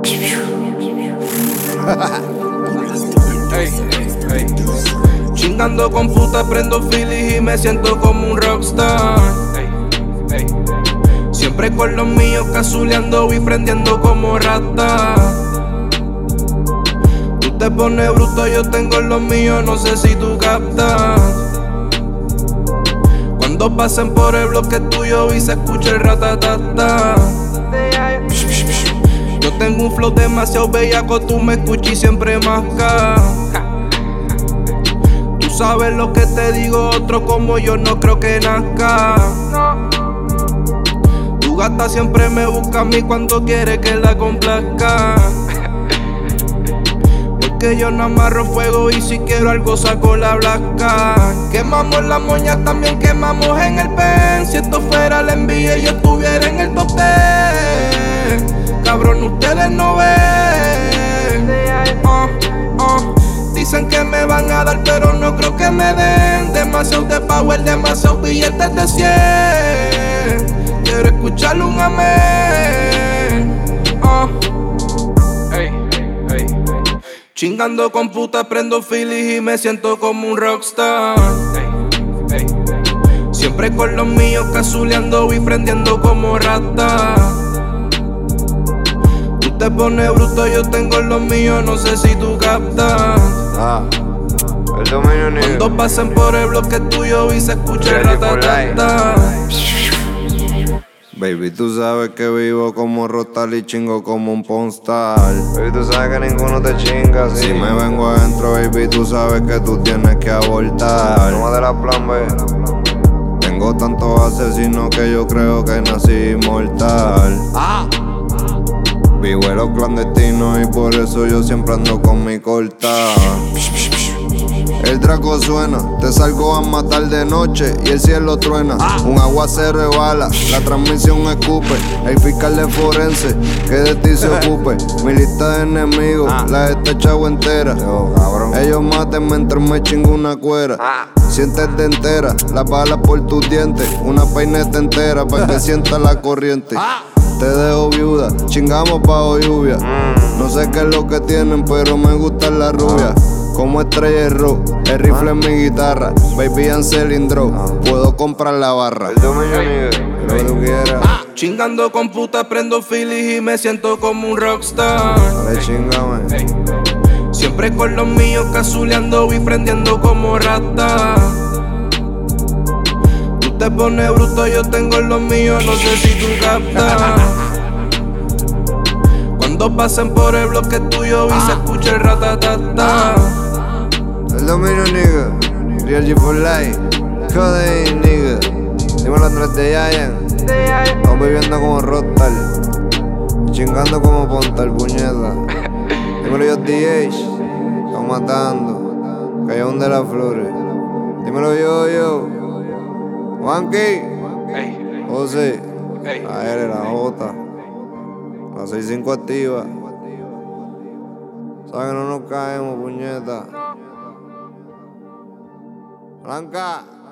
Ey, ey. Chingando con puta, prendo Phillies y me siento como un rockstar. Ey, ey. Siempre con los míos cazuleando y prendiendo como rata. Tú te pones bruto, yo tengo los míos, no sé si tú captas. Cuando pasen por el bloque tuyo y se escucha el ratatata. Yo tengo un flow demasiado bellaco, tú me escuchas y siempre masca. Tú sabes lo que te digo, otro como yo no creo que nazca. Tu gata siempre me busca a mí cuando quiere que la complazca. Porque yo no amarro fuego y si quiero algo saco la blasca. Quemamos la moña, también quemamos en el pen. Si esto fuera la envidia yo estuviera en el top 10. Cabrón, ustedes no ven. Dicen que me van a dar, pero no creo que me den. Demasiado de power, demasiado billetes de 100. Quiero escucharle un amén. Ey, ey. Chingando con puta, prendo Phillies y me siento como un rockstar. Ey, ey. Siempre con los míos cazuleando y prendiendo como rata. Te pones bruto, yo tengo los míos, no sé si tú captas. El dominio ni. Cuando pasen por el bloque tuyo y se escucha el ratatata. Baby, tú sabes que vivo como Rotal y chingo como un pornstar. Baby, tú sabes que ninguno te chinga, sí. Si me vengo adentro, baby, tú sabes que tú tienes que abortar. Toma de la plan B. Tengo tantos asesinos que yo creo que nací inmortal. Vivo en los clandestinos y por eso yo siempre ando con mi corta. El Draco suena, te salgo a matar de noche y el cielo truena. Un aguacero de bala, la transmisión escupe. El fiscal de forense que de ti se ocupe. Mi lista de enemigos, la está echado entera. Ellos maten mientras me chingo una cuera. Siéntete entera, las balas por tus dientes. Una peineta entera para que sienta la corriente. Te dejo viuda, chingamos bajo lluvia. No sé qué es lo que tienen, pero me gusta la rubia. Como estrella rock, el rifle es mi guitarra. Baby and cilindro, puedo comprar la barra. El dominio ni lo que tú quieras. Chingando con puta, prendo Phillies y me siento como un rockstar. Dale, chingame. Siempre con los míos cazuleando y prendiendo como rata. Te pones bruto, yo tengo los míos, no sé si tú captas. Cuando pasen por el bloque tuyo y se escucha el ratatata. El dominio, nigga. Real G for life. Codeine, nigga. Dímelo Andrés de Giant. Estamos viviendo como Rockstar. Chingando como Pontal, puñeta. Dímelo yo DH. Estamos matando. Callejón de las Flores. Dímelo yo. Juanqui, José, la R, la J, la 65 activa. Sabes que no nos caemos, puñeta. Blanca.